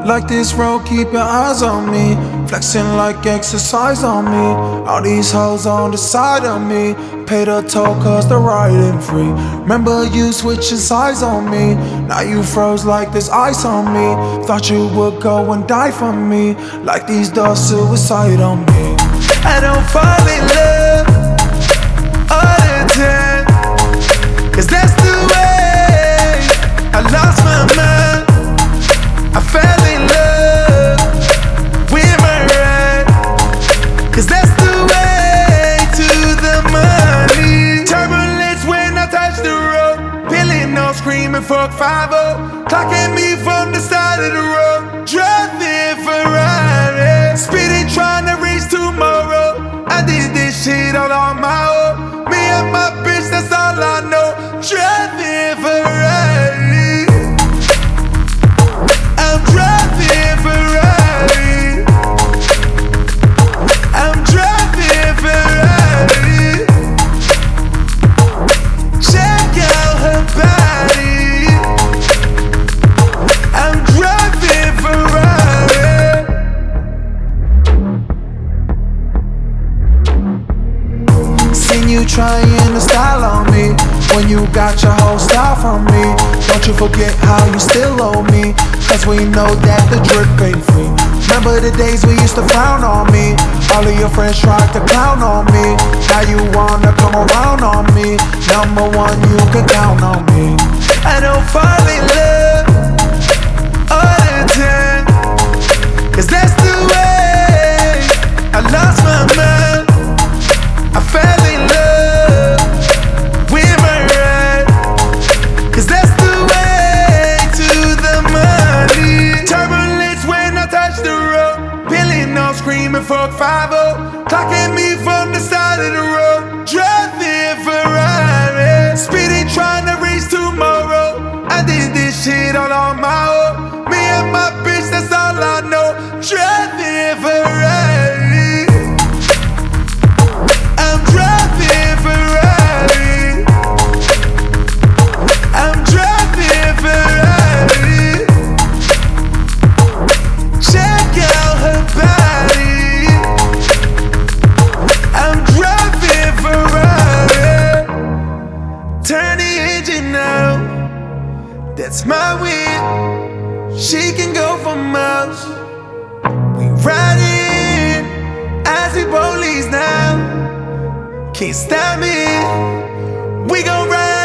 Like this road, keep your eyes on me. Flexing like exercise on me. All these hoes on the side of me. Pay the toll cause they're riding free. Remember you switching sides on me. Now you froze like there's ice on me. Thought you would go and die for me. Like these dogs suicide on me. I don't fall in love all the time, cause that's the way I lost my mind. I fell in love with my ride, cause that's the way to the money. Turbulence when I touch the road. Peeling off, screaming fuck 5-0. Clocking me from the side of the road. Driving Ferrari, speeding trying to reach tomorrow. I did this shit all on my own. Me and my bitch, that's all I know. Driving Ferrari, I'm driving Ferrari, I'm driving Ferrari. Check out her body, I'm driving Ferrari. Seen you trying to style on me when you got your whole style from me. Don't you forget how you still owe me, cause we know that the drip ain't free. Remember the days we used to frown on me. All of your friends tried to clown on me. Now you wanna come around on me. Number one, you can count on me. I don't fall in love all the time, cause that's the way I lost my mind. I fell in love with my ride, cause that's the way to the money. Turbulence when I touch the road. Peeling off, screaming fuck 5-0. Clocking me from the side of the road. Driving Ferrari, speeding trying to reach tomorrow. I did this shit all on my own. Me and my bitch, that's all I know. Driving Ferrari, I'm driving Ferrari, I'm driving Ferrari. Check out her body, I'm driving Ferrari. Turn the engine out, that's my wheel. She can go for miles. We riding as the police now. Can't stop me, we gon' ride.